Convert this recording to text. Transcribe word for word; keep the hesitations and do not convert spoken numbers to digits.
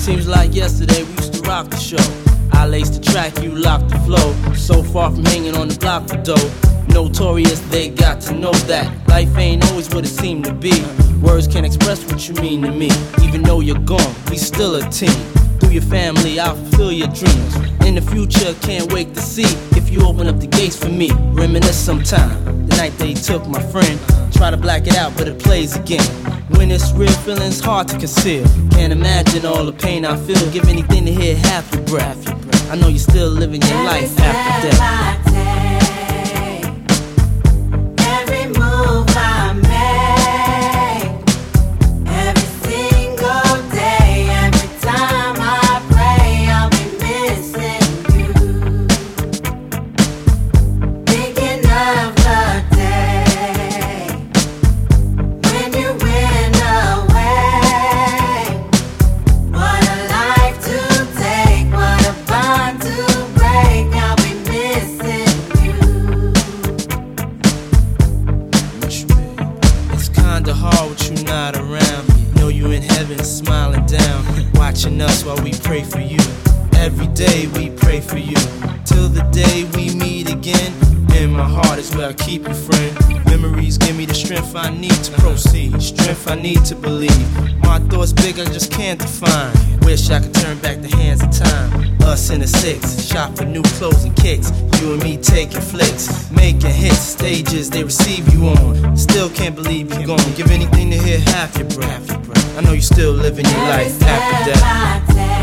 Seems like yesterday we used to rock the show. I laced the track, you locked the flow. So far from hanging on the block for dough. Notorious, they got to know that life ain't always what it seemed to be. Words can't express what you mean to me. Even though you're gone, we still a team. Through your family, I'll fulfill your dreams. In the future, can't wait to see if you open up the gates for me. Reminisce sometime, the night they took my friend. Try to black it out, but it plays again. When it's real, feeling's hard to conceal. Can't imagine all the pain I feel. Give anything to hear half your breath. I know you're still living your life after death. Kinda hard with you not around. Know you in heaven smiling down, watching us while we pray for you. Every day we pray for you, till the day we meet again. In my heart is where I keep you, friend. Memories give me the strength I need to proceed, strength I need to believe. My thoughts big, I just can't define. Wish I could turn back the hands of time. Us in the six, shop for new clothes and kicks. You and me taking flicks, making hits, stages they receive you on. Still can't believe you're gone. Give anything to hear half your breath. I know you're still living your life after death.